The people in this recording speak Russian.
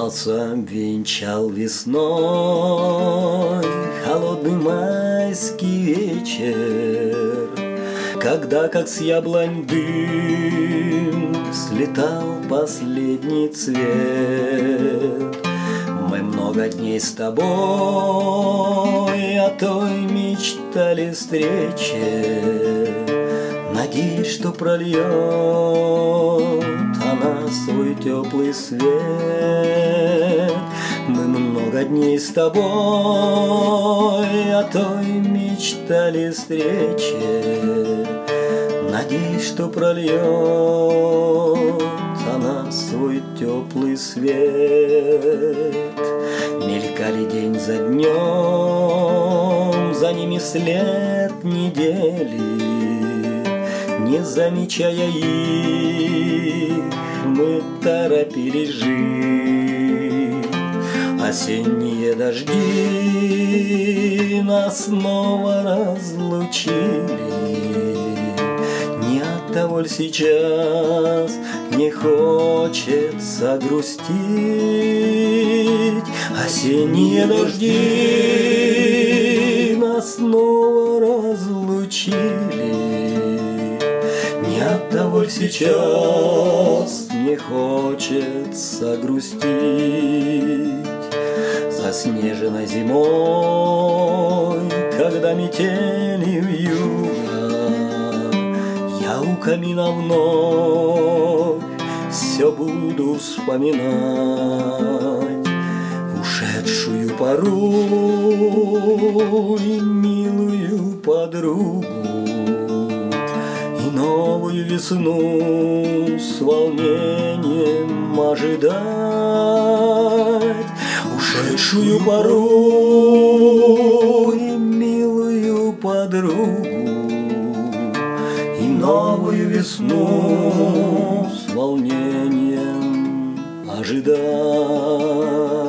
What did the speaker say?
Солнце венчал весной холодный майский вечер, когда, как с яблонь дым, слетал последний цвет. Мы много дней с тобой о той мечтали встрече, надеюсь, что прольет она свой теплый свет. Мы много дней с тобой о той мечтали встрече, надеюсь, что прольет она свой теплый свет. Мелькали день за днем, за ними след недели, не замечая их, мы торопились жить. Осенние дожди нас снова разлучили. Не оттого ли сейчас не хочется грустить? Осенние дожди нас снова разлучили. Не оттого ли сейчас не хочется грустить? Заснеженной зимой, когда метели вьюга, я у камина вновь все буду вспоминать ушедшую пору и милую подругу, и новую весну с волнением ожидать. Ушедшую пору и милую подругу, и новую весну с волнением ожидать.